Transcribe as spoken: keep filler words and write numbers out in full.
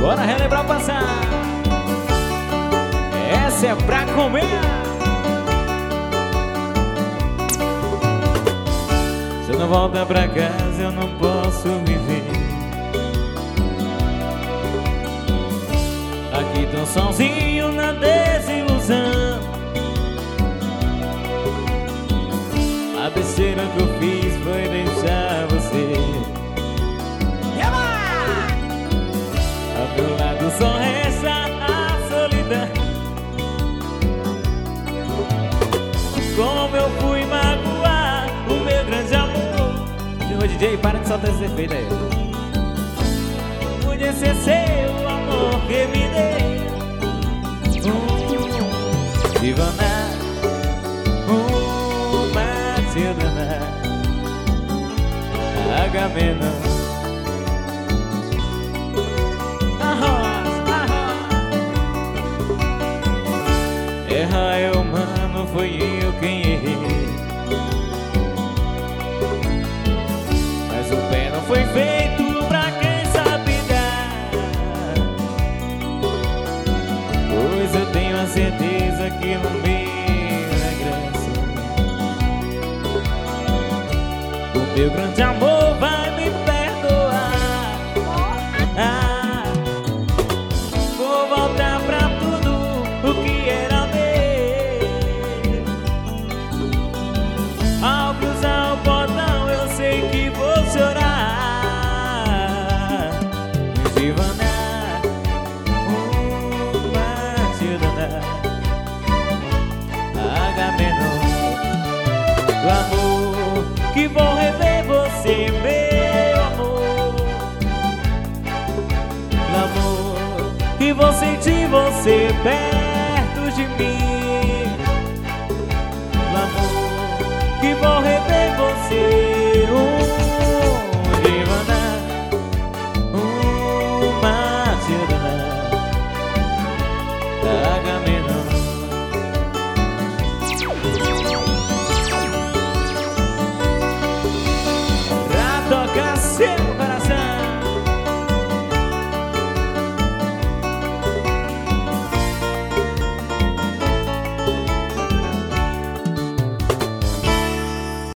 Bora relembrar o passado. Essa é pra comer. Se eu não voltar pra casa eu não posso viver. Aqui tô sozinho na desilusão. A besteira que eu fiz foi deixar você. Ao meu lado só resta a solidão. Como eu fui magoar o meu grande amor. Ô D J, para de soltar esse efeito aí. Podia ser seu amor que me deu. uh, Ivana, uh, Matilda, Agamenon. Erra eu, mano, foi eu quem errei. Mas o pé não foi feito pra quem sabe dar. Pois eu tenho a certeza que no meu regresso o meu grande amor vai me perdoar. Ah, vou voltar pra tudo o que era. Ao cruzar o portão eu sei que vou chorar. Ivana, uh, Matilda, Agamenon. Do amor que vou rever você, meu amor. Do amor que vou sentir você perto de mim. Do amor que vou rever você.